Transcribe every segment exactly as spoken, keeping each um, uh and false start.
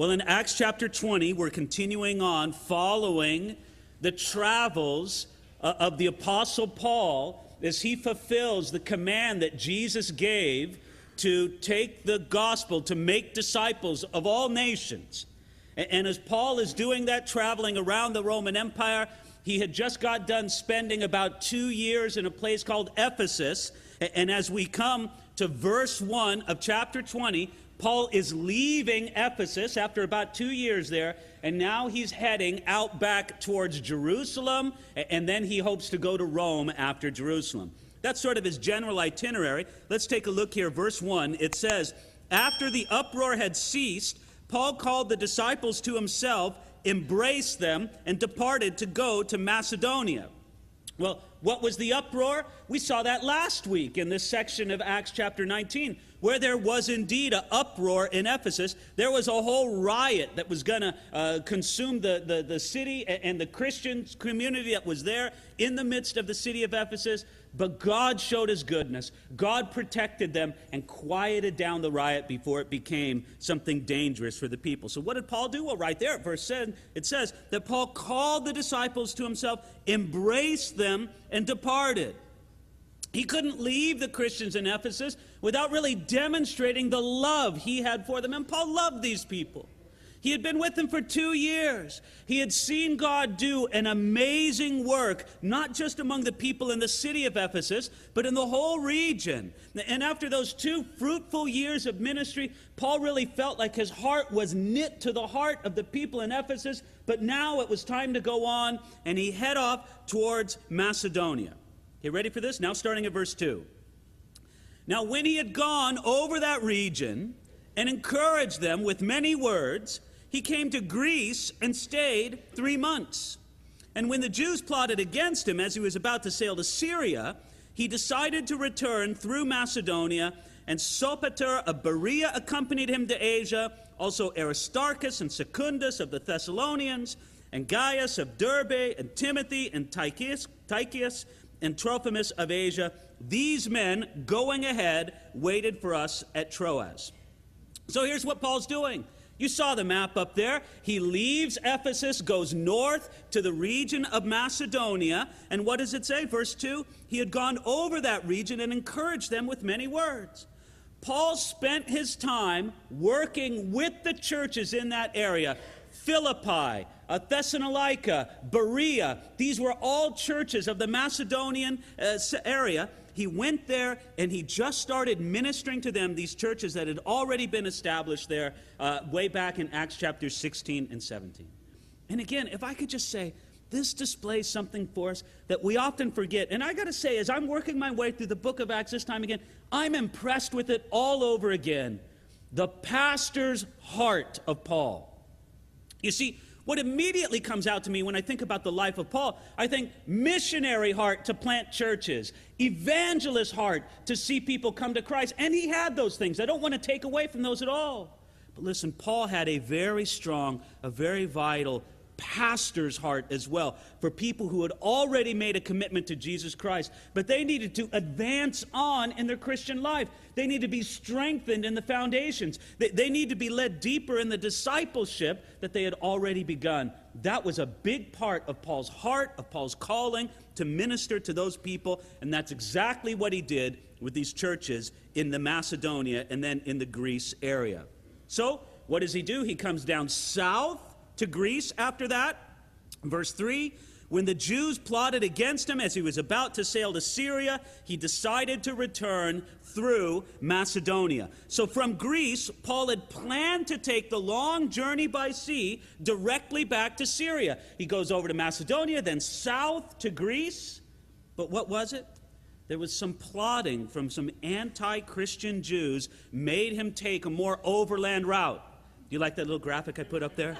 Well, in Acts chapter twenty, we're continuing on following the travels uh, of the Apostle Paul as he fulfills the command that Jesus gave to take the gospel, to make disciples of all nations. And, and as Paul is doing that, traveling around the Roman Empire, he had just got done spending about two years in a place called Ephesus. And as we come to verse one of chapter twenty, Paul is leaving Ephesus after about two years there, and now he's heading out back towards Jerusalem, and then he hopes to go to Rome after Jerusalem. That's sort of his general itinerary. Let's take a look here. Verse one, it says, "After the uproar had ceased, Paul called the disciples to himself, embraced them, and departed to go to Macedonia." Well, what was the uproar? We saw that last week in this section of Acts chapter nineteen, where there was indeed an uproar in Ephesus. There was a whole riot that was going to uh, consume the, the, the city and the Christian community that was there in the midst of the city of Ephesus. But God showed his goodness. God protected them and quieted down the riot before it became something dangerous for the people. So what did Paul do? Well, right there at verse seven, it says that Paul called the disciples to himself, embraced them, and departed. He couldn't leave the Christians in Ephesus without really demonstrating the love he had for them. And Paul loved these people. He had been with them for two years. He had seen God do an amazing work, not just among the people in the city of Ephesus, but in the whole region. And after those two fruitful years of ministry, Paul really felt like his heart was knit to the heart of the people in Ephesus, but now it was time to go on, and he head off towards Macedonia. You ready for this? Now starting at verse two. "Now when he had gone over that region and encouraged them with many words, he came to Greece and stayed three months. And when the Jews plotted against him as he was about to sail to Syria, he decided to return through Macedonia, and Sopater of Berea accompanied him to Asia, also Aristarchus and Secundus of the Thessalonians, and Gaius of Derbe, and Timothy, and Tychicus, Tychicus and Trophimus of Asia. These men, going ahead, waited for us at Troas." So here's what Paul's doing. You saw the map up there. He leaves Ephesus, goes north to the region of Macedonia. And what does it say? Verse two, he had gone over that region and encouraged them with many words. Paul spent his time working with the churches in that area. Philippi, uh, Thessalonica, Berea. These were all churches of the Macedonian uh, area. He went there and he just started ministering to them, these churches that had already been established there uh, way back in Acts chapter sixteen and seventeen. And again, if I could just say, this displays something for us that we often forget. And I got to say, as I'm working my way through the book of Acts this time again, I'm impressed with it all over again. The pastor's heart of Paul. You see, what immediately comes out to me when I think about the life of Paul, I think missionary heart to plant churches, evangelist heart to see people come to Christ. And he had those things. I don't want to take away from those at all. But listen, Paul had a very strong, a very vital pastor's heart as well for people who had already made a commitment to Jesus Christ, but they needed to advance on in their Christian life. They need to be strengthened in the foundations. They, they need to be led deeper in the discipleship that they had already begun. That was a big part of Paul's heart, of Paul's calling to minister to those people, and that's exactly what he did with these churches in the Macedonia and then in the Greece area. So, what does he do? He comes down south to Greece after that. Verse three, when the Jews plotted against him as he was about to sail to Syria, he decided to return through Macedonia. So from Greece, Paul had planned to take the long journey by sea directly back to Syria. He goes over to Macedonia, then south to Greece. But what was it? There was some plotting from some anti-Christian Jews made him take a more overland route. Do you like that little graphic I put up there?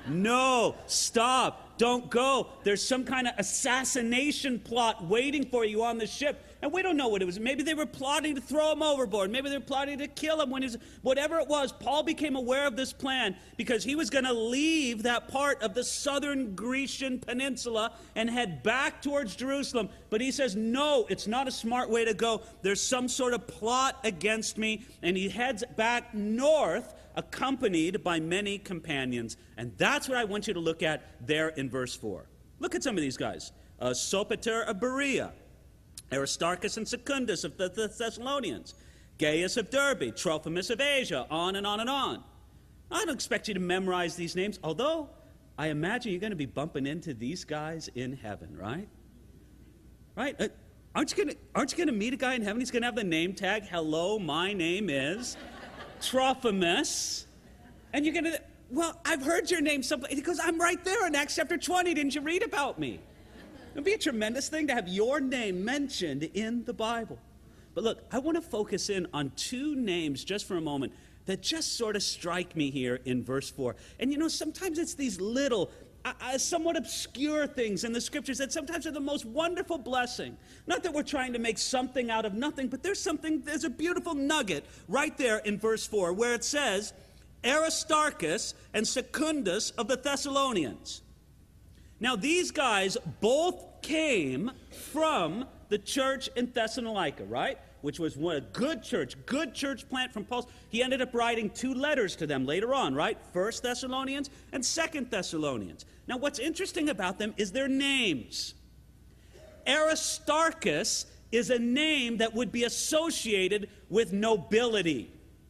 No, stop, don't go. There's some kind of assassination plot waiting for you on the ship. And we don't know what it was. Maybe they were plotting to throw him overboard. Maybe they were plotting to kill him. When he's, whatever it was, Paul became aware of this plan because he was going to leave that part of the southern Grecian peninsula and head back towards Jerusalem. But he says, no, it's not a smart way to go. There's some sort of plot against me. And he heads back north accompanied by many companions. And that's what I want you to look at there in verse four. Look at some of these guys. Uh, Sopater of Berea, Aristarchus and Secundus of the, the Thessalonians, Gaius of Derbe, Trophimus of Asia, on and on and on. I don't expect you to memorize these names, although I imagine you're going to be bumping into these guys in heaven, right? Right? Uh, aren't you going to aren't you going to meet a guy in heaven? He's going to have the name tag, hello, my name is Trophimus. And you're going to, well, I've heard your name someplace. Because I'm right there in Acts chapter twenty. Didn't you read about me? It would be a tremendous thing to have your name mentioned in the Bible. But look, I want to focus in on two names just for a moment that just sort of strike me here in verse four. And you know, sometimes it's these little, uh, somewhat obscure things in the scriptures that sometimes are the most wonderful blessing. Not that we're trying to make something out of nothing, but there's something, there's a beautiful nugget right there in verse four where it says, Aristarchus and Secundus of the Thessalonians. Now, these guys both came from the church in Thessalonica, right? Which was a good church, good church plant from Paul's. He ended up writing two letters to them later on, right? First Thessalonians and Second Thessalonians. Now, what's interesting about them is their names. Aristarchus is a name that would be associated with nobility.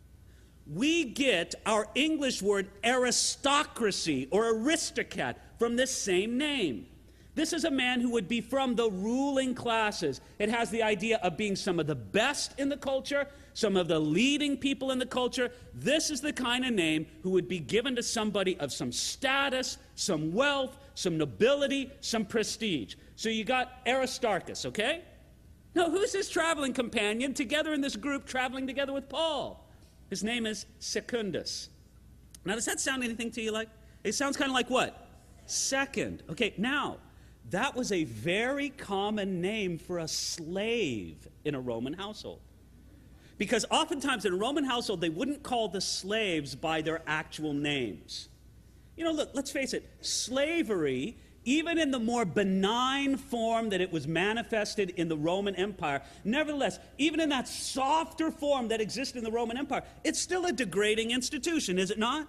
We get our English word aristocracy or aristocrat from this same name. This is a man who would be from the ruling classes. It has the idea of being some of the best in the culture, some of the leading people in the culture. This is the kind of name who would be given to somebody of some status, some wealth, some nobility, some prestige. So you got Aristarchus, okay? Now, who's his traveling companion together in this group traveling together with Paul? His name is Secundus. Now, does that sound anything to you like? It sounds kind of like what? Second. Okay, now, that was a very common name for a slave in a Roman household. Because oftentimes in a Roman household, they wouldn't call the slaves by their actual names. You know, look, let's face it, slavery, even in the more benign form that it was manifested in the Roman Empire, nevertheless, even in that softer form that existed in the Roman Empire, it's still a degrading institution, is it not?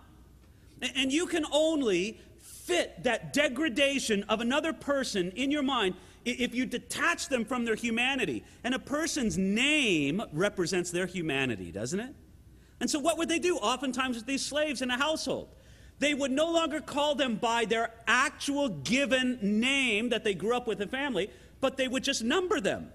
And you can only fit that degradation of another person in your mind if you detach them from their humanity. And a person's name represents their humanity, doesn't it? And so what would they do oftentimes with these slaves in a household? They would no longer call them by their actual given name that they grew up with in family, but they would just number them.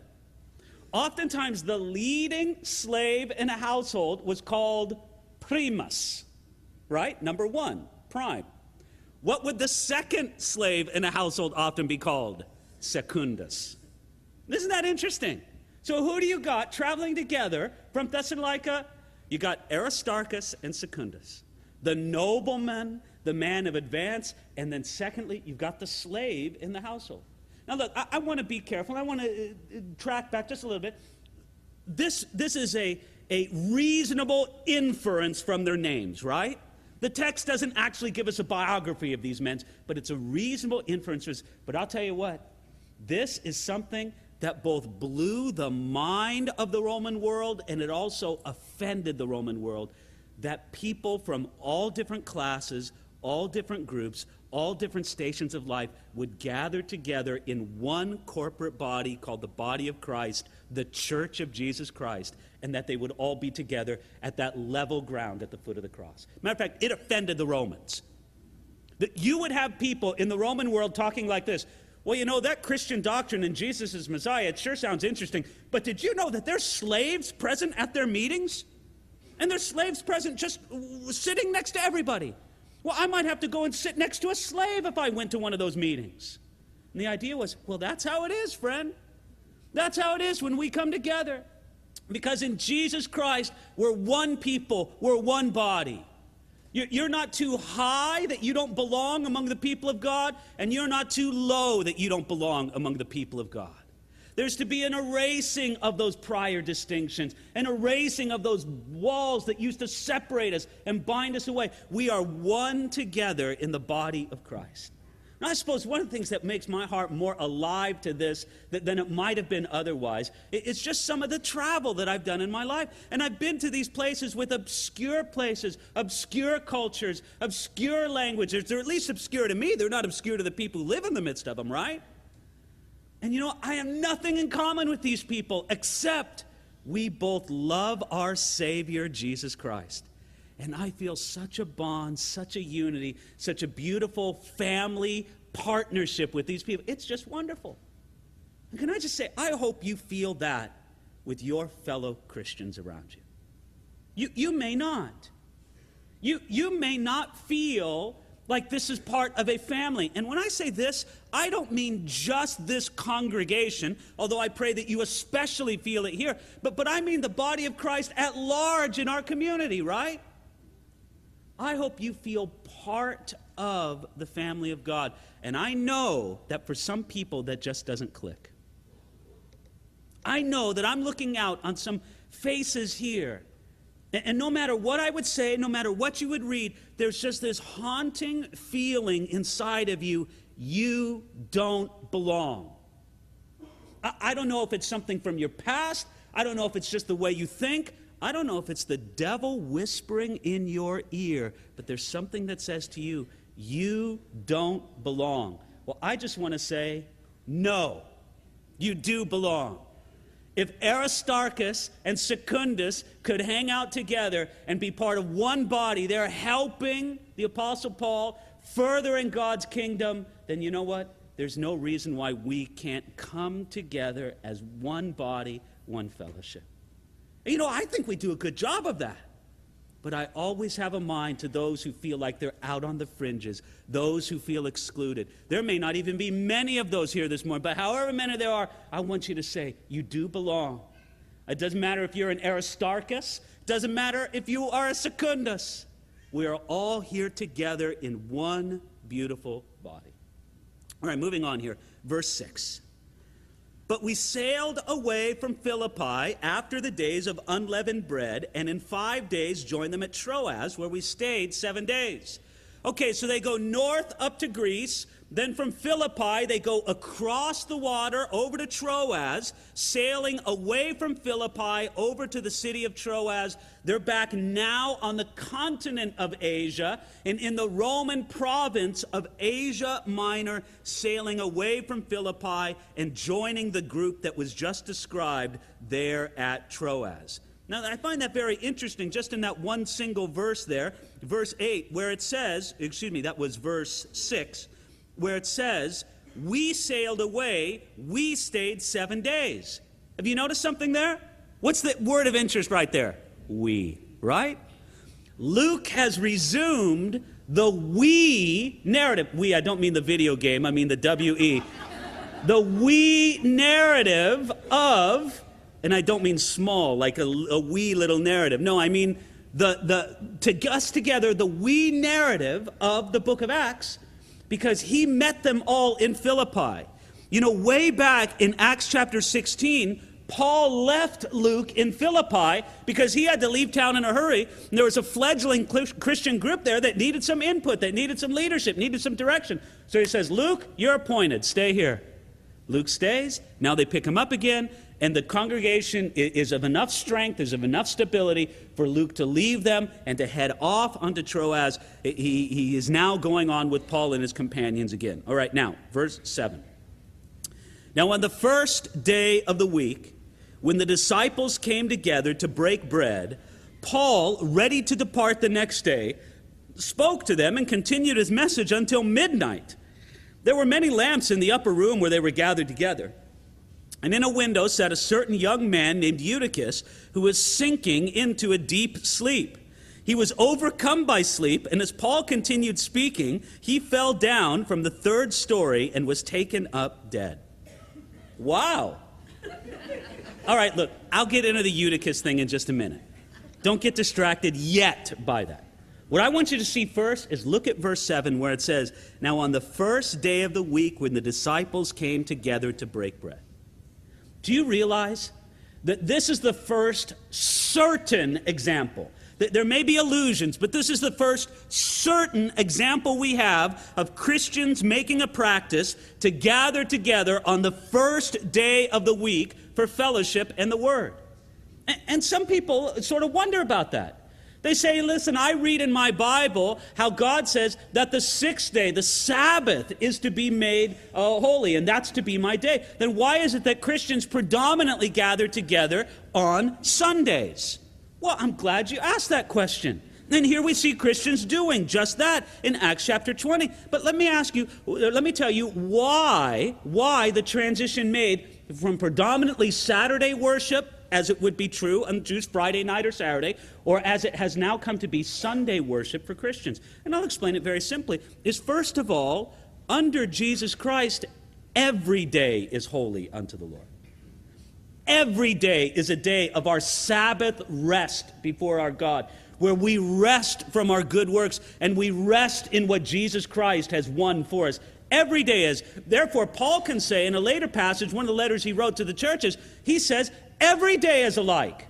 Oftentimes the leading slave in a household was called primus, right? Number one, prime. What would the second slave in a household often be called? Secundus. Isn't that interesting? So who do you got traveling together from Thessalonica? You got Aristarchus and Secundus. The nobleman, the man of advance, and then secondly, you've got the slave in the household. Now look, I, I want to be careful. I want to uh, track back just a little bit. This, this is a, a reasonable inference from their names, right? The text doesn't actually give us a biography of these men, but it's a reasonable inference. But I'll tell you what, this is something that both blew the mind of the Roman world and it also offended the Roman world, that people from all different classes, all different groups, all different stations of life would gather together in one corporate body called the body of Christ, the Church of Jesus Christ, and that they would all be together at that level ground at the foot of the cross. Matter of fact, it offended the Romans. That you would have people in the Roman world talking like this, well, you know, that Christian doctrine in Jesus as Messiah, it sure sounds interesting, but did you know that there's slaves present at their meetings? And there's slaves present just sitting next to everybody. Well, I might have to go and sit next to a slave if I went to one of those meetings. And the idea was, well, that's how it is, friend. That's how it is when we come together. Because in Jesus Christ, we're one people, we're one body. You're not too high that you don't belong among the people of God, and you're not too low that you don't belong among the people of God. There's to be an erasing of those prior distinctions, an erasing of those walls that used to separate us and bind us away. We are one together in the body of Christ. And I suppose one of the things that makes my heart more alive to this than it might have been otherwise, it's just some of the travel that I've done in my life. And I've been to these places with obscure places, obscure cultures, obscure languages. They're at least obscure to me. They're not obscure to the people who live in the midst of them, right? And you know, I have nothing in common with these people except we both love our Savior, Jesus Christ. And I feel such a bond, such a unity, such a beautiful family partnership with these people. It's just wonderful. And can I just say, I hope you feel that with your fellow Christians around you. You, you may not. You, you may not feel like this is part of a family. And when I say this, I don't mean just this congregation, although I pray that you especially feel it here, but, but I mean the body of Christ at large in our community, right? I hope you feel part of the family of God. And I know that for some people that just doesn't click. I know that I'm looking out on some faces here. And, and no matter what I would say, no matter what you would read, there's just this haunting feeling inside of you, you don't belong. I, I don't know if it's something from your past. I don't know if it's just the way you think. I don't know if it's the devil whispering in your ear, but there's something that says to you, you don't belong. Well, I just want to say, no, you do belong. If Aristarchus and Secundus could hang out together and be part of one body, they're helping the Apostle Paul furthering God's kingdom, then you know what? There's no reason why we can't come together as one body, one fellowship. You know, I think we do a good job of that. But I always have a mind to those who feel like they're out on the fringes, those who feel excluded. There may not even be many of those here this morning, but however many there are, I want you to say, you do belong. It doesn't matter if you're an Aristarchus. It doesn't matter if you are a Secundus. We are all here together in one beautiful body. All right, moving on here. Verse six. But we sailed away from Philippi after the days of unleavened bread, and in five days joined them at Troas, where we stayed seven days. Okay, so they go north up to Greece. Then from Philippi, they go across the water over to Troas, sailing away from Philippi over to the city of Troas. They're back now on the continent of Asia and in the Roman province of Asia Minor, sailing away from Philippi and joining the group that was just described there at Troas. Now, I find that very interesting just in that one single verse there, verse eight, where it says, excuse me, that was verse six, where it says, we sailed away, we stayed seven days. Have you noticed something there? What's the word of interest right there? We, right? Luke has resumed the we narrative. We, I don't mean the video game, I mean the W E. The we narrative of, and I don't mean small, like a, a wee little narrative. No, I mean the, the to us together, the we narrative of the book of Acts, because he met them all in Philippi. You know, way back in Acts chapter sixteen, Paul left Luke in Philippi because he had to leave town in a hurry. And there was a fledgling Christian group there that needed some input, that needed some leadership, needed some direction. So he says, Luke, you're appointed. Stay here. Luke stays. Now they pick him up again. And the congregation is of enough strength, is of enough stability for Luke to leave them and to head off onto Troas. He, he is now going on with Paul and his companions again. All right, now, verse seven. Now on the first day of the week, when the disciples came together to break bread, Paul, ready to depart the next day, spoke to them and continued his message until midnight. There were many lamps in the upper room where they were gathered together. And in a window sat a certain young man named Eutychus, who was sinking into a deep sleep. He was overcome by sleep, and as Paul continued speaking, he fell down from the third story and was taken up dead. Wow. All right, look, I'll get into the Eutychus thing in just a minute. Don't get distracted yet by that. What I want you to see first is look at verse seven where it says, now on the first day of the week when the disciples came together to break bread. Do you realize that this is the first certain example? There may be allusions, but this is the first certain example we have of Christians making a practice to gather together on the first day of the week for fellowship and the Word. And some people sort of wonder about that. They say, listen, I read in my Bible how God says that the sixth day, the Sabbath, is to be made uh, holy, and that's to be my day. Then why is it that Christians predominantly gather together on Sundays? Well, I'm glad you asked that question. And here we see Christians doing just that in Acts chapter twenty. But let me ask you, let me tell you why, why the transition made from predominantly Saturday worship, as it would be true on Jews' Friday night or Saturday, or as it has now come to be Sunday worship for Christians. And I'll explain it very simply, is first of all, under Jesus Christ, every day is holy unto the Lord. Every day is a day of our Sabbath rest before our God, where we rest from our good works and we rest in what Jesus Christ has won for us. Every day is. Therefore, Paul can say in a later passage, one of the letters he wrote to the churches, he says, every day is alike.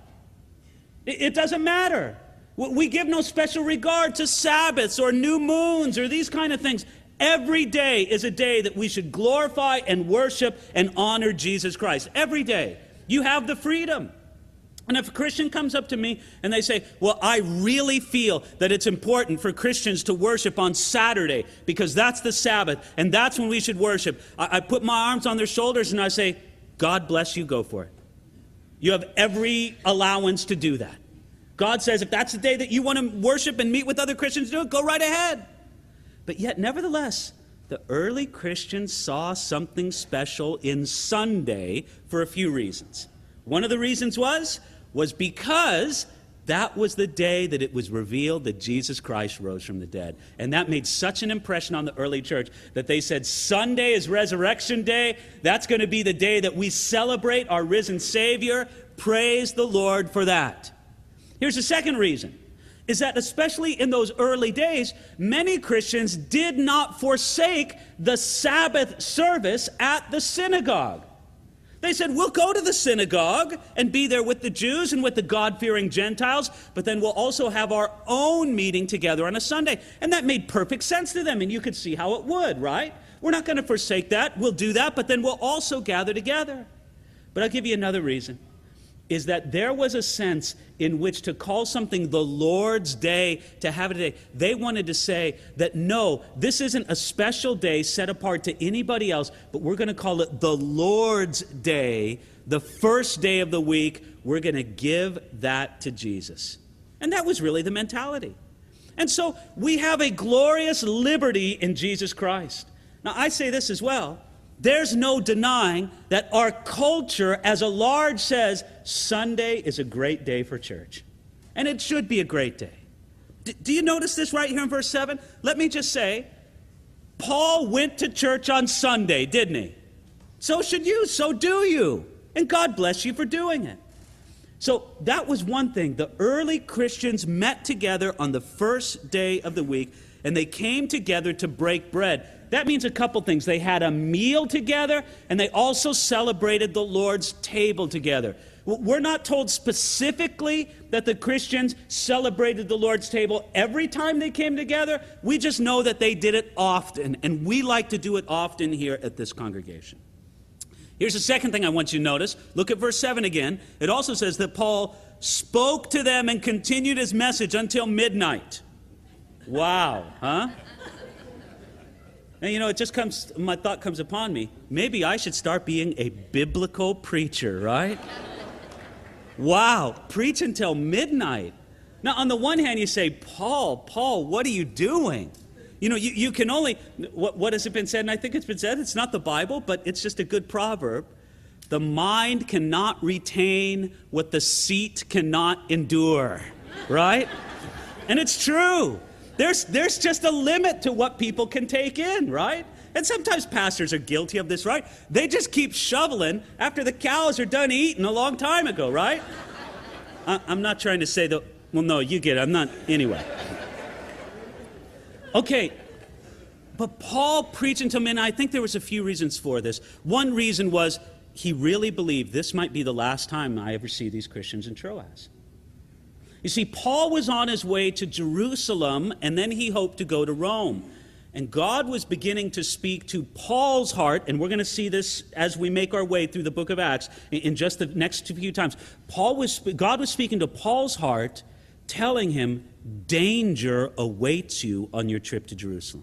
It doesn't matter. We give no special regard to Sabbaths or new moons or these kind of things. Every day is a day that we should glorify and worship and honor Jesus Christ. Every day. You have the freedom. And if a Christian comes up to me and they say, well, I really feel that it's important for Christians to worship on Saturday because that's the Sabbath and that's when we should worship. I, I put my arms on their shoulders and I say, God bless you, go for it. You have every allowance to do that. God says if that's the day that you want to worship and meet with other Christians, do it, go right ahead. But yet, nevertheless, the early Christians saw something special in Sunday for a few reasons. One of the reasons was, was because that was the day that it was revealed that Jesus Christ rose from the dead. And that made such an impression on the early church that they said, Sunday is Resurrection Day. That's going to be the day that we celebrate our risen Savior. Praise the Lord for that. Here's the second reason, is that especially in those early days, many Christians did not forsake the Sabbath service at the synagogue. They said, we'll go to the synagogue and be there with the Jews and with the God-fearing Gentiles, but then we'll also have our own meeting together on a Sunday. And that made perfect sense to them, and you could see how it would, right? We're not going to forsake that. We'll do that, but then we'll also gather together. But I'll give you another reason, is that there was a sense in which to call something the Lord's Day, to have it a day. They wanted to say that, no, this isn't a special day set apart to anybody else, but we're going to call it the Lord's Day, the first day of the week. We're going to give that to Jesus. And that was really the mentality. And so we have a glorious liberty in Jesus Christ. Now, I say this as well. There's no denying that our culture as a large says Sunday is a great day for church. And it should be a great day. D- do you notice this right here in verse seven? Let me just say, Paul went to church on Sunday, didn't he? So should you, so do you. And God bless you for doing it. So that was one thing. The early Christians met together on the first day of the week, and they came together to break bread. That means a couple things. They had a meal together, and they also celebrated the Lord's table together. We're not told specifically that the Christians celebrated the Lord's table every time they came together. We just know that they did it often, and we like to do it often here at this congregation. Here's the second thing I want you to notice. Look at verse seven again. It also says that Paul spoke to them and continued his message until midnight. Wow, huh? And you know, it just comes, my thought comes upon me, maybe I should start being a biblical preacher, right? Wow, preach until midnight. Now, on the one hand, you say, Paul, Paul, what are you doing? You know, you, you can only, what, what has it been said? And I think it's been said, it's not the Bible, but it's just a good proverb. The mind cannot retain what the seat cannot endure, right? And it's true. There's, there's just a limit to what people can take in, right? And sometimes pastors are guilty of this, right? They just keep shoveling after the cows are done eating a long time ago, right? I, I'm not trying to say that, well, no, you get it. I'm not, anyway. Okay, but Paul preaching to men, I think there was a few reasons for this. One reason was he really believed this might be the last time I ever see these Christians in Troas. You see, Paul was on his way to Jerusalem, and then he hoped to go to Rome. And God was beginning to speak to Paul's heart, and we're going to see this as we make our way through the book of Acts in just the next few times. Paul was, God was speaking to Paul's heart, telling him, danger awaits you on your trip to Jerusalem.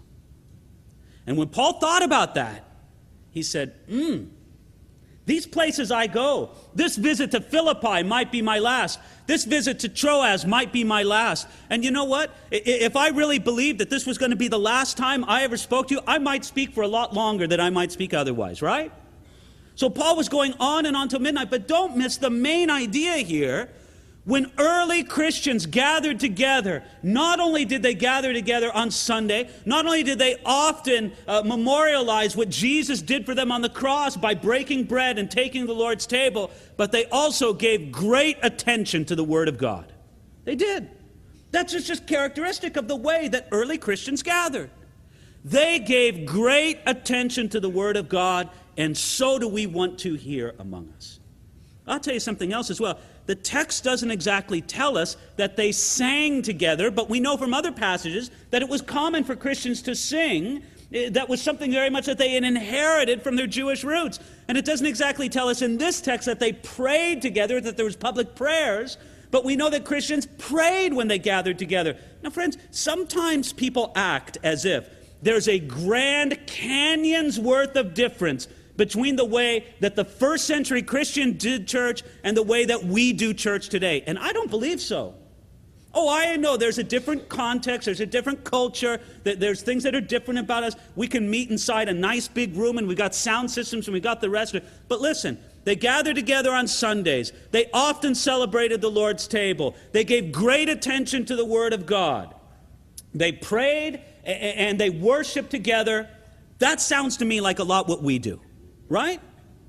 And when Paul thought about that, he said, hmm, these places I go, this visit to Philippi might be my last. This visit to Troas might be my last. And you know what? If I really believed that this was going to be the last time I ever spoke to you, I might speak for a lot longer than I might speak otherwise, right? So Paul was going on and on till midnight, but don't miss the main idea here. When early Christians gathered together, not only did they gather together on Sunday, not only did they often uh, memorialize what Jesus did for them on the cross by breaking bread and taking the Lord's table, but they also gave great attention to the Word of God. They did. That's just, just characteristic of the way that early Christians gathered. They gave great attention to the Word of God, and so do we want to here among us. I'll tell you something else as well. The text doesn't exactly tell us that they sang together, but we know from other passages that it was common for Christians to sing. That was something very much that they had inherited from their Jewish roots. And it doesn't exactly tell us in this text that they prayed together, that there was public prayers, but we know that Christians prayed when they gathered together. Now, friends, sometimes people act as if there's a Grand Canyon's worth of difference between the way that the first century Christian did church and the way that we do church today. And I don't believe so. Oh, I know there's a different context, there's a different culture, there's things that are different about us. We can meet inside a nice big room and we got sound systems and we got the rest of it. But listen, they gathered together on Sundays. They often celebrated the Lord's table. They gave great attention to the Word of God. They prayed and they worshiped together. That sounds to me like a lot what we do. Right?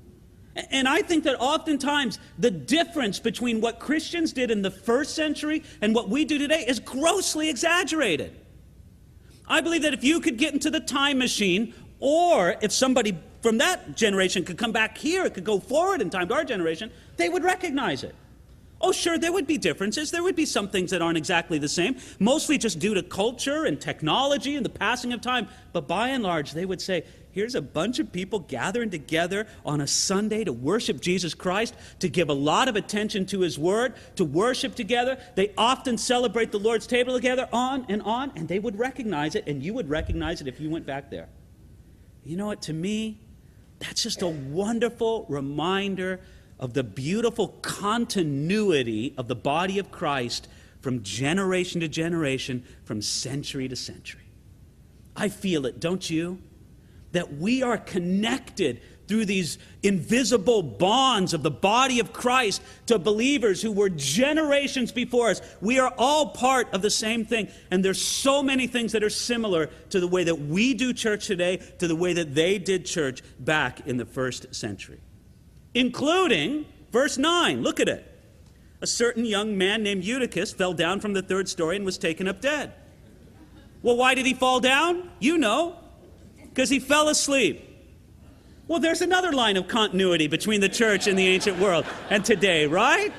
And I think that oftentimes the difference between what Christians did in the first century and what we do today is grossly exaggerated. I believe that if you could get into the time machine, or if somebody from that generation could come back here, it could go forward in time to our generation, they would recognize it. Oh, sure, there would be differences. There would be some things that aren't exactly the same, mostly just due to culture and technology and the passing of time. But by and large, they would say, here's a bunch of people gathering together on a Sunday to worship Jesus Christ, to give a lot of attention to His Word, to worship together. They often celebrate the Lord's table together, on and on, and they would recognize it, and you would recognize it if you went back there. You know what? To me, that's just a wonderful reminder of the beautiful continuity of the body of Christ from generation to generation, from century to century. I feel it, don't you? That we are connected through these invisible bonds of the body of Christ to believers who were generations before us. We are all part of the same thing. And there's so many things that are similar to the way that we do church today, to the way that they did church back in the first century. Including verse nine. Look at it. A certain young man named Eutychus fell down from the third story and was taken up dead. Well, why did he fall down? You know. Because he fell asleep. Well, there's another line of continuity between the church and the ancient world and today, right?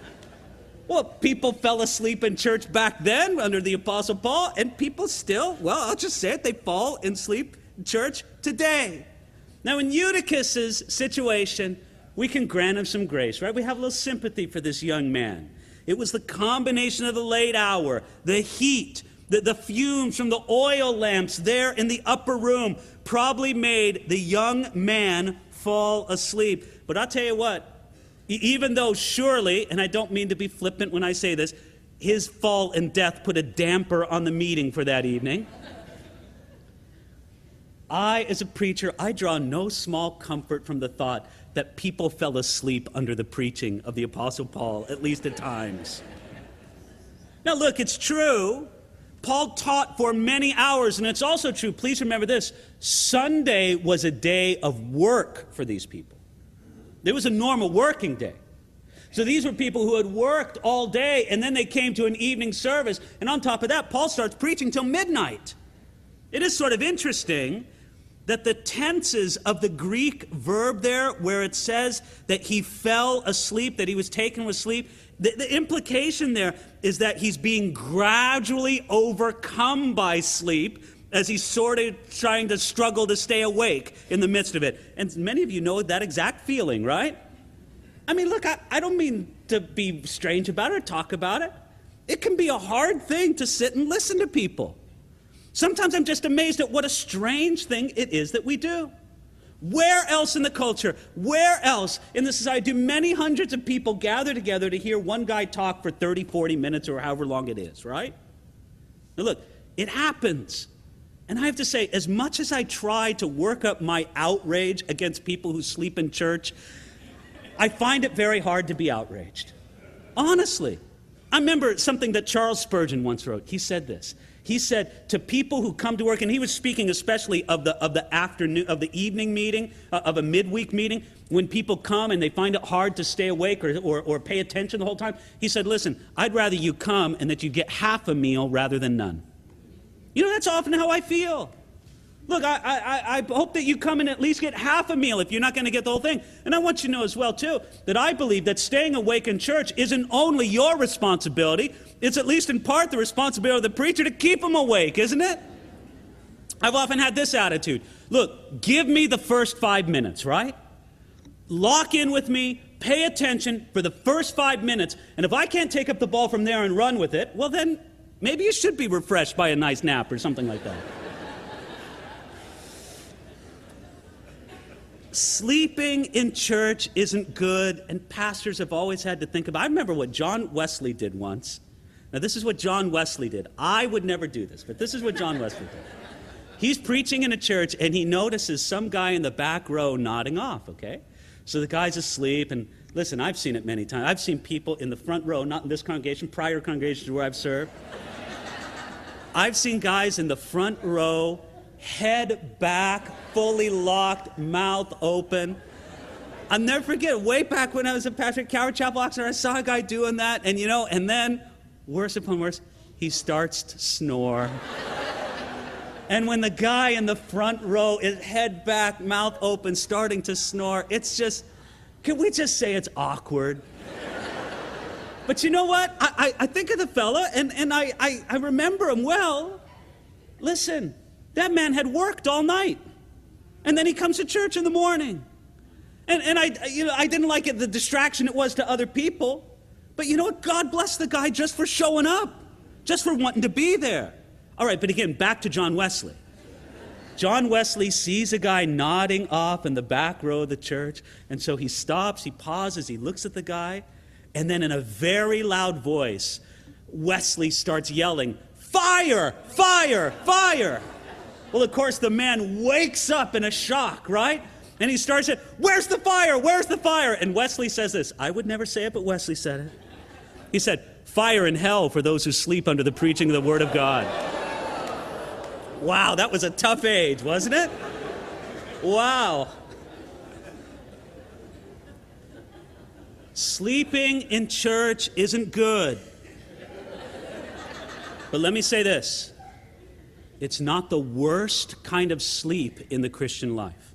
Well, people fell asleep in church back then under the Apostle Paul, and people still, well, I'll just say it, they fall in sleep in church today. Now, in Eutychus's situation, we can grant him some grace, right? We have a little sympathy for this young man. It was the combination of the late hour, the heat, The, the fumes from the oil lamps there in the upper room probably made the young man fall asleep. But I'll tell you what, even though surely, and I don't mean to be flippant when I say this, his fall and death put a damper on the meeting for that evening, I, as a preacher, I draw no small comfort from the thought that people fell asleep under the preaching of the Apostle Paul, at least at times. Now look, it's true. Paul taught for many hours, and it's also true, please remember this, Sunday was a day of work for these people. It was a normal working day. So these were people who had worked all day, and then they came to an evening service, and on top of that, Paul starts preaching till midnight. It is sort of interesting that the tenses of the Greek verb there, where it says that he fell asleep, that he was taken with sleep, The, the implication there is that he's being gradually overcome by sleep as he's sort of trying to struggle to stay awake in the midst of it. And many of you know that exact feeling, right? I mean, look, I, I don't mean to be strange about it or talk about it. It can be a hard thing to sit and listen to people. Sometimes I'm just amazed at what a strange thing it is that we do. Where else in the culture, where else in the society do many hundreds of people gather together to hear one guy talk for thirty, forty minutes or however long it is, right? Now look, it happens. And I have to say, as much as I try to work up my outrage against people who sleep in church, I find it very hard to be outraged. Honestly. I remember something that Charles Spurgeon once wrote. He said this. He said to people who come to work, and he was speaking especially of the of the afternoon, of the evening meeting, uh, of a midweek meeting, when people come and they find it hard to stay awake or, or, or pay attention the whole time. He said, listen, I'd rather you come and that you get half a meal rather than none. You know, that's often how I feel. Look, I, I, I hope that you come and at least get half a meal if you're not going to get the whole thing. And I want you to know as well, too, that I believe that staying awake in church isn't only your responsibility, it's at least in part the responsibility of the preacher to keep them awake, isn't it? I've often had this attitude. Look, give me the first five minutes, right? Lock in with me, pay attention for the first five minutes, and if I can't take up the ball from there and run with it, well then, maybe you should be refreshed by a nice nap or something like that. Sleeping in church isn't good, and pastors have always had to think about it. I remember what John Wesley did once. Now, this is what John Wesley did. I would never do this, but this is what John Wesley did. He's preaching in a church, and he notices some guy in the back row nodding off, okay? So the guy's asleep, and listen, I've seen it many times. I've seen people in the front row, not in this congregation, prior congregations where I've served. I've seen guys in the front row, head back, fully locked, mouth open. I'll never forget, way back when I was a pastor at Calvary Chapel, Oxnard, I saw a guy doing that, and you know, and then, worse upon worse, he starts to snore. And when the guy in the front row is head back, mouth open, starting to snore, it's just, can we just say it's awkward? But you know what? I, I, I think of the fella, and, and I, I, I remember him well. Listen, that man had worked all night. And then he comes to church in the morning. And, and I, you know, I didn't like it, the distraction it was to other people. But you know what? God bless the guy just for showing up. Just for wanting to be there. All right, but again, back to John Wesley. John Wesley sees a guy nodding off in the back row of the church. And so he stops, he pauses, he looks at the guy. And then in a very loud voice, Wesley starts yelling, "Fire! Fire! Fire!" Well, of course, the man wakes up in a shock, right? And he starts saying, "Where's the fire? Where's the fire?" And Wesley says this. I would never say it, but Wesley said it. He said, "Fire in hell for those who sleep under the preaching of the Word of God." Wow, that was a tough age, wasn't it? Wow. Sleeping in church isn't good. But let me say this. It's not the worst kind of sleep in the Christian life.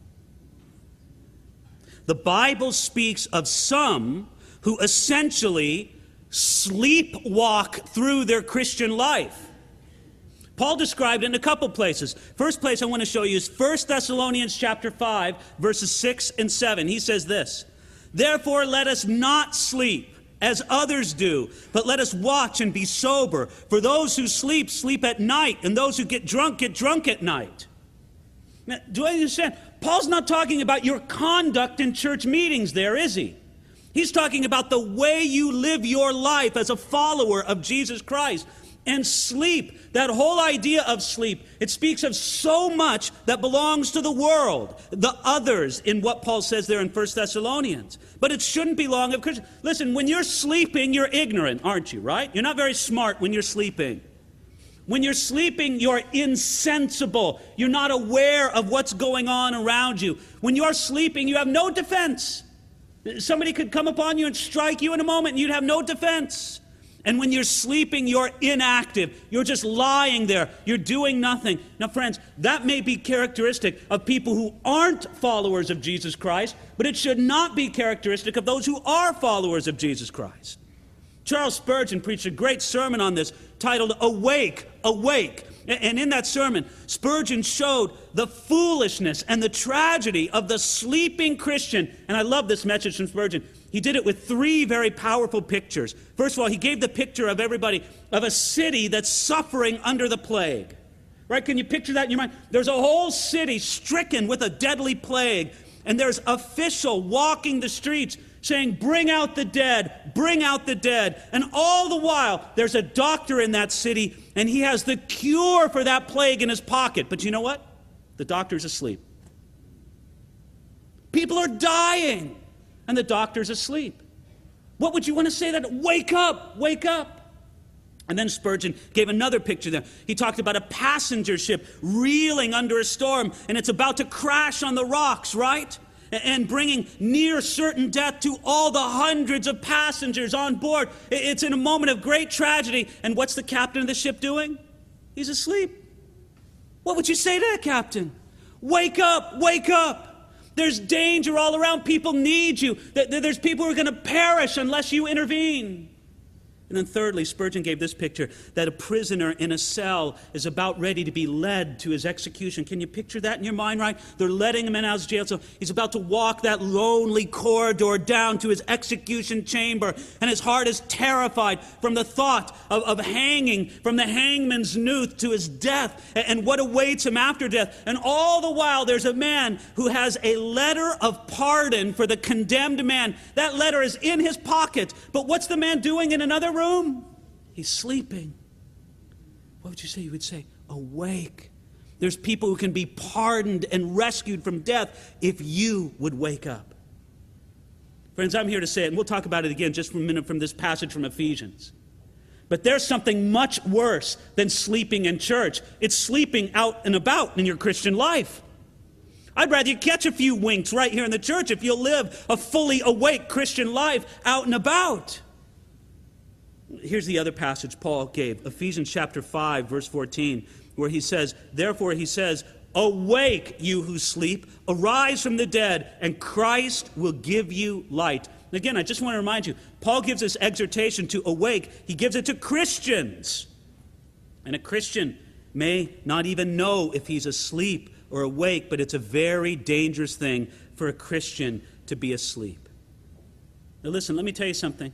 The Bible speaks of some who essentially sleepwalk through their Christian life. Paul described it in a couple places. First place I want to show you is First Thessalonians chapter five, verses six and seven. He says this, "Therefore let us not sleep as others do, but let us watch and be sober. For those who sleep, sleep at night, and those who get drunk, get drunk at night." Now, do I understand? Paul's not talking about your conduct in church meetings there, is he? He's talking about the way you live your life as a follower of Jesus Christ. And sleep, that whole idea of sleep, it speaks of so much that belongs to the world, the others, in what Paul says there in First Thessalonians. But it shouldn't belong of Christians. Listen, when you're sleeping, you're ignorant, aren't you, right? You're not very smart when you're sleeping. When you're sleeping, you're insensible. You're not aware of what's going on around you. When you're sleeping, you have no defense. Somebody could come upon you and strike you in a moment, and you'd have no defense. And when you're sleeping, you're inactive. You're just lying there. You're doing nothing. Now, friends, that may be characteristic of people who aren't followers of Jesus Christ, but it should not be characteristic of those who are followers of Jesus Christ. Charles Spurgeon preached a great sermon on this titled, Awake, Awake. And in that sermon, Spurgeon showed the foolishness and the tragedy of the sleeping Christian. And I love this message from Spurgeon. He did it with three very powerful pictures. First of all, he gave the picture of everybody, of a city that's suffering under the plague. Right? Can you picture that in your mind? There's a whole city stricken with a deadly plague. And there's an official walking the streets saying, bring out the dead, bring out the dead. And all the while, there's a doctor in that city, and he has the cure for that plague in his pocket. But you know what? The doctor's asleep. People are dying, and the doctor's asleep. What would you want to say to that? Wake up, wake up. And then Spurgeon gave another picture there. He talked about a passenger ship reeling under a storm, and it's about to crash on the rocks, right? And bringing near certain death to all the hundreds of passengers on board. It's in a moment of great tragedy. And what's the captain of the ship doing? He's asleep. What would you say to that captain? Wake up, wake up. There's danger all around. People need you. There's people who are going to perish unless you intervene. And then thirdly, Spurgeon gave this picture, that a prisoner in a cell is about ready to be led to his execution. Can you picture that in your mind, right? They're letting him in out of jail, so he's about to walk that lonely corridor down to his execution chamber, and his heart is terrified from the thought of, of hanging from the hangman's noose to his death, and, and what awaits him after death. And all the while, there's a man who has a letter of pardon for the condemned man. That letter is in his pocket, but what's the man doing in another room? He's sleeping. What would you say? You would say, awake. There's people who can be pardoned and rescued from death if you would wake up. Friends, I'm here to say it, and we'll talk about it again just for a minute from this passage from Ephesians. But there's something much worse than sleeping in church. It's sleeping out and about in your Christian life. I'd rather you catch a few winks right here in the church if you'll live a fully awake Christian life out and about. Here's the other passage Paul gave, Ephesians chapter five, verse fourteen, where he says, therefore he says, awake, you who sleep, arise from the dead, and Christ will give you light. And again, I just want to remind you, Paul gives this exhortation to awake. He gives it to Christians. And a Christian may not even know if he's asleep or awake, but it's a very dangerous thing for a Christian to be asleep. Now listen, let me tell you something.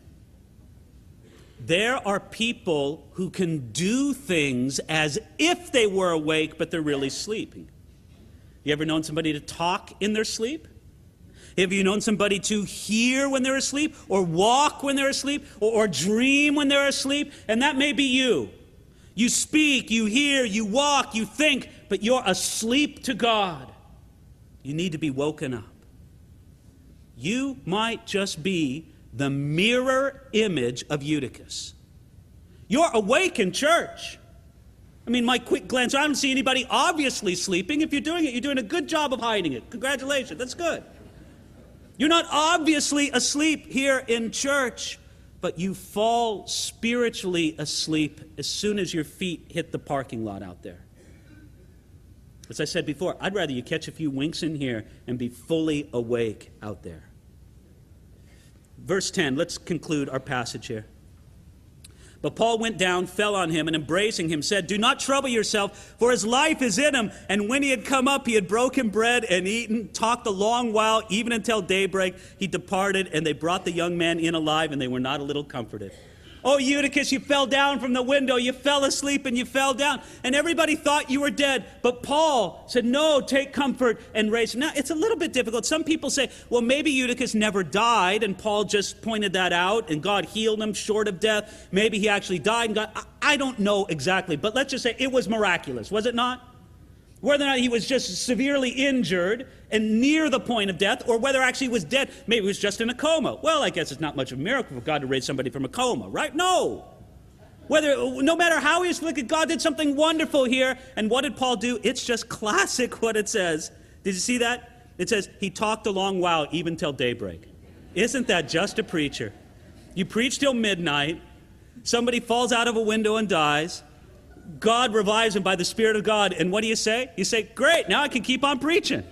There are people who can do things as if they were awake, but they're really sleeping. You ever known somebody to talk in their sleep? Have you known somebody to hear when they're asleep, or walk when they're asleep, or, or dream when they're asleep? And that may be you. You speak, you hear, you walk, you think, but you're asleep to God. You need to be woken up. You might just be the mirror image of Eutychus. You're awake in church. I mean, my quick glance, I don't see anybody obviously sleeping. If you're doing it, you're doing a good job of hiding it. Congratulations, that's good. You're not obviously asleep here in church, but you fall spiritually asleep as soon as your feet hit the parking lot out there. As I said before, I'd rather you catch a few winks in here and be fully awake out there. Verse ten, let's conclude our passage here. But Paul went down, fell on him, and embracing him said, do not trouble yourself, for his life is in him. And when he had come up, he had broken bread and eaten, talked a long while, even until daybreak. He departed, and they brought the young man in alive, and they were not a little comforted. Oh, Eutychus, you fell down from the window. You fell asleep and you fell down. And everybody thought you were dead. But Paul said, no, take comfort and raise him. Now, it's a little bit difficult. Some people say, well, maybe Eutychus never died, and Paul just pointed that out, and God healed him short of death. Maybe he actually died, and God, I, I don't know exactly. But let's just say it was miraculous, was it not? Whether or not he was just severely injured and near the point of death, or whether actually he was dead. Maybe he was just in a coma. Well, I guess it's not much of a miracle for God to raise somebody from a coma, right? No. Whether, no matter how he was afflicted, God did something wonderful here. And what did Paul do? It's just classic what it says. Did you see that? It says, he talked a long while, even till daybreak. Isn't that just a preacher? You preach till midnight, somebody falls out of a window and dies, God revives him by the Spirit of God, and what do you say? You say, great, now I can keep on preaching.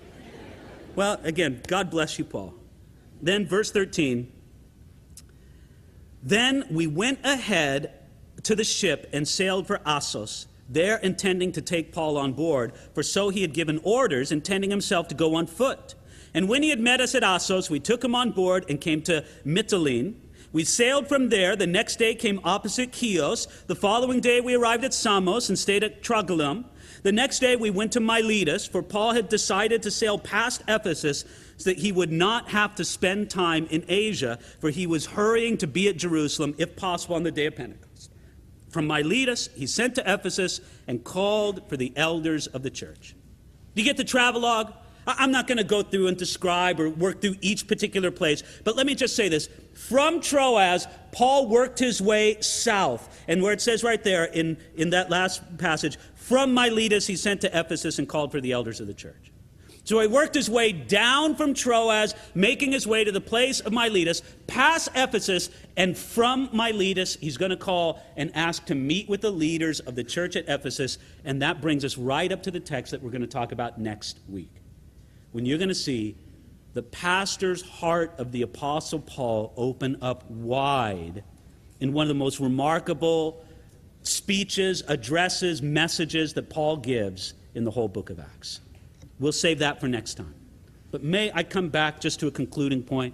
Well, again, God bless you, Paul. Then verse thirteen, Then we went ahead to the ship and sailed for Assos, there intending to take Paul on board, for so he had given orders, intending himself to go on foot. And when he had met us at Assos, we took him on board and came to Mytilene. We sailed from there. The next day came opposite Chios. The following day we arrived at Samos and stayed at Trogylum. The next day we went to Miletus, for Paul had decided to sail past Ephesus so that he would not have to spend time in Asia, for he was hurrying to be at Jerusalem, if possible, on the day of Pentecost. From Miletus, he sent to Ephesus and called for the elders of the church. Do you get the travelogue? I'm not going to go through and describe or work through each particular place, but let me just say this. From Troas, Paul worked his way south, and where it says right there in, in that last passage, from Miletus he sent to Ephesus and called for the elders of the church. So he worked his way down from Troas, making his way to the place of Miletus, past Ephesus, and from Miletus he's going to call and ask to meet with the leaders of the church at Ephesus, and that brings us right up to the text that we're going to talk about next week, when you're going to see the pastor's heart of the Apostle Paul open up wide in one of the most remarkable speeches, addresses, messages that Paul gives in the whole book of Acts. We'll save that for next time. But may I come back just to a concluding point?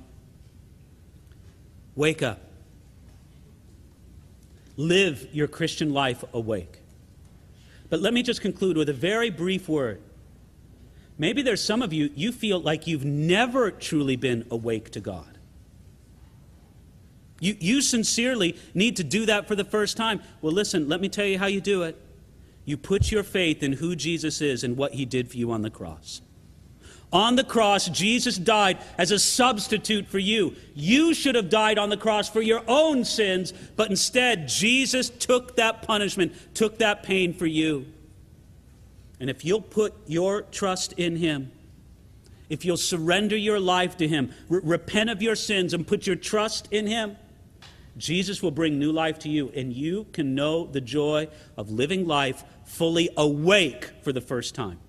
Wake up. Live your Christian life awake. But let me just conclude with a very brief word. Maybe there's some of you, you feel like you've never truly been awake to God. You, you sincerely need to do that for the first time. Well, listen, let me tell you how you do it. You put your faith in who Jesus is and what he did for you on the cross. On the cross, Jesus died as a substitute for you. You should have died on the cross for your own sins, but instead, Jesus took that punishment, took that pain for you. And if you'll put your trust in him, if you'll surrender your life to him, re- repent of your sins and put your trust in him, Jesus will bring new life to you, and you can know the joy of living life fully awake for the first time.